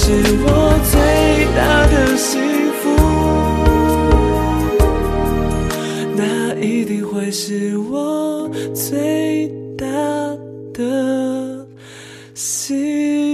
是我最大的幸福，那一定会是我最大的幸福。